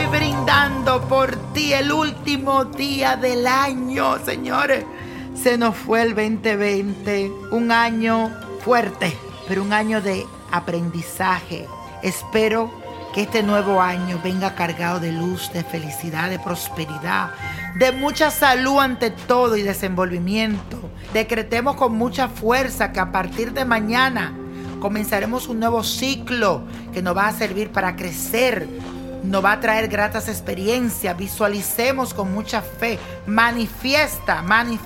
estoy brindando por ti el último día del año, señores. Se nos fue el 2020, un año fuerte, pero un año de aprendizaje. Espero que este nuevo año venga cargado de luz, de felicidad, de prosperidad, de mucha salud ante todo y desenvolvimiento. Decretemos con mucha fuerza que a partir de mañana comenzaremos un nuevo ciclo que nos va a servir para crecer, nos va a traer gratas experiencias. Visualicemos con mucha fe. Manifiesta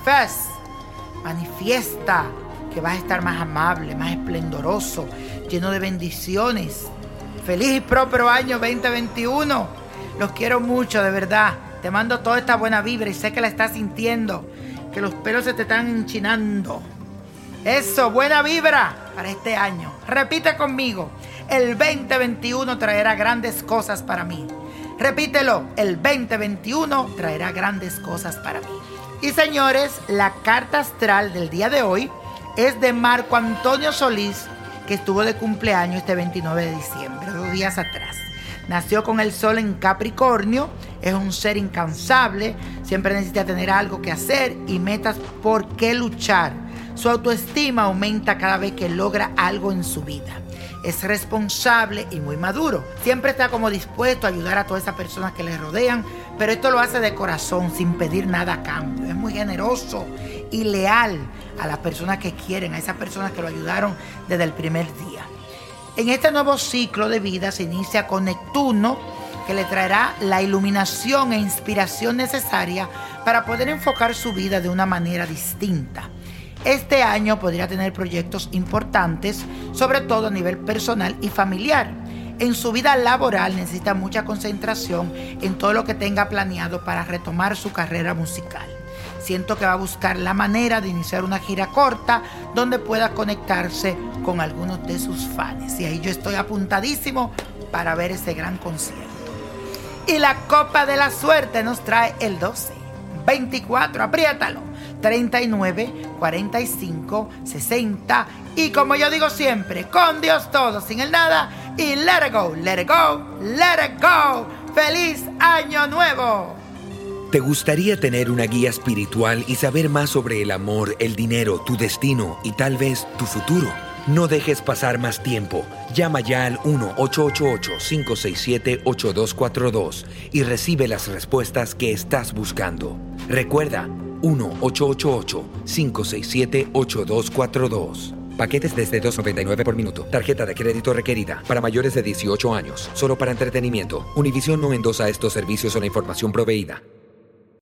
que vas a estar más amable, más esplendoroso, lleno de bendiciones. Feliz y próspero año 2021. Los quiero mucho, de verdad. Te mando toda esta buena vibra y sé que la estás sintiendo, que los pelos se te están enchinando. Eso, buena vibra para este año. Repite conmigo. El 2021 traerá grandes cosas para mí. Repítelo. El 2021 traerá grandes cosas para mí. Y señores, la carta astral del día de hoy es de Marco Antonio Solís, que estuvo de cumpleaños este 29 de diciembre, 2 días atrás. Nació con el sol en Capricornio, es un ser incansable, siempre necesita tener algo que hacer y metas por qué luchar. Su autoestima aumenta cada vez que logra algo en su vida. Es responsable y muy maduro. Siempre está como dispuesto a ayudar a todas esas personas que le rodean, pero esto lo hace de corazón, sin pedir nada a cambio. Es muy generoso y leal a las personas que quieren, a esas personas que lo ayudaron desde el primer día. En este nuevo ciclo de vida se inicia con Neptuno, que le traerá la iluminación e inspiración necesaria para poder enfocar su vida de una manera distinta. Este año podría tener proyectos importantes, sobre todo a nivel personal y familiar. En su vida laboral necesita mucha concentración en todo lo que tenga planeado para retomar su carrera musical. Siento que va a buscar la manera de iniciar una gira corta donde pueda conectarse con algunos de sus fans. Y ahí yo estoy apuntadísimo para ver ese gran concierto. Y la copa de la suerte nos trae el 12, 24, apriétalo, 39, 45, 60. Y como yo digo siempre, con Dios todo, sin el nada. Y let it go, let it go, let it go. ¡Feliz Año Nuevo! ¿Te gustaría tener una guía espiritual y saber más sobre el amor, el dinero, tu destino y tal vez tu futuro? No dejes pasar más tiempo. Llama ya al 1-888-567-8242 y recibe las respuestas que estás buscando. Recuerda, 1-888-567-8242. Paquetes desde $2.99 por minuto. Tarjeta de crédito requerida para mayores de 18 años. Solo para entretenimiento. Univision no endosa estos servicios o la información proveída.